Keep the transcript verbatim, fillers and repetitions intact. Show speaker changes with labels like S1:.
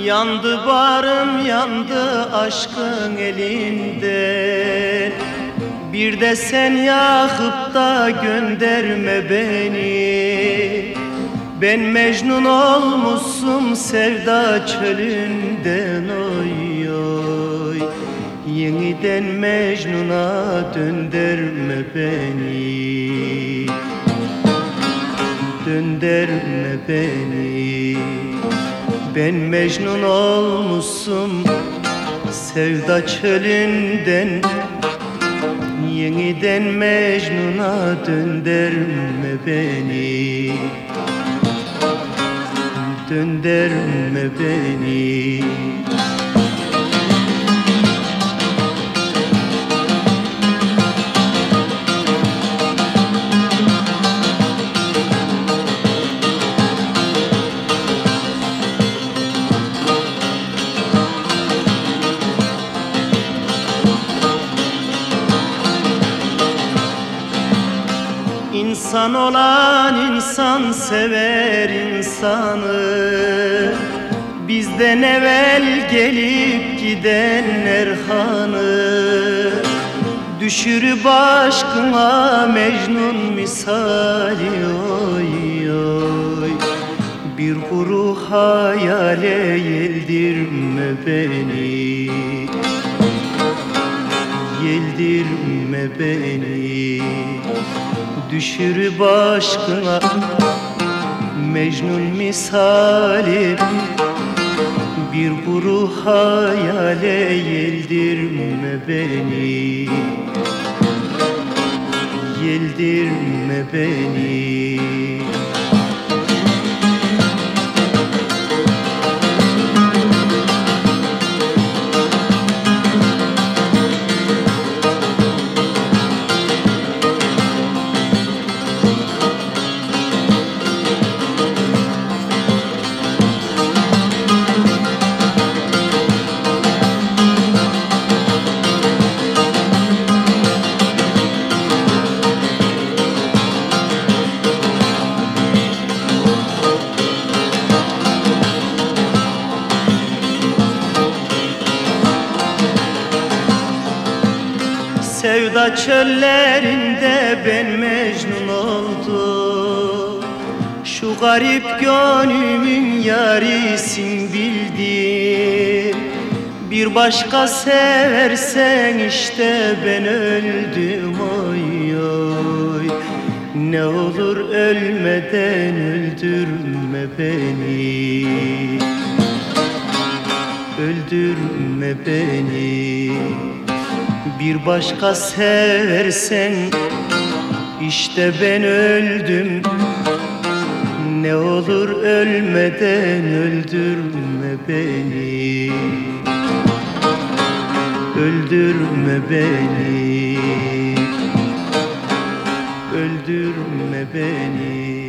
S1: Yandı barım yandı aşkın elinden. Bir de sen yakıp da gönderme beni. Ben Mecnun olmuşum sevda çölünden oy oy. Yeniden Mecnun'a döndürme beni. Döndürme beni. Ben Mecnun olmuşum sevda çölünden. Yeniden Mecnun'a döndürme beni. Döndürme beni. İnsan olan insan sever insanı. Bizden evvel gelip gidenler hanı. Düşürüp aşkına Mecnun misali oy oy. Bir kuru hayale yeldirme beni. Yeldirme beni. Düşürüp aşkına Mecnun misali. Bir kuru hayale yeldirme beni. Yeldirme beni. Sevda çöllerinde ben Mecnun oldum. Şu garip gönlümün yarisin bildim. Bir başka seversen işte ben öldüm oy oy. Ne olur ölmeden öldürme beni. Öldürme beni. Bir başka seversen işte ben öldüm. Ne olur ölmeden öldürme beni. Öldürme beni. Öldürme beni.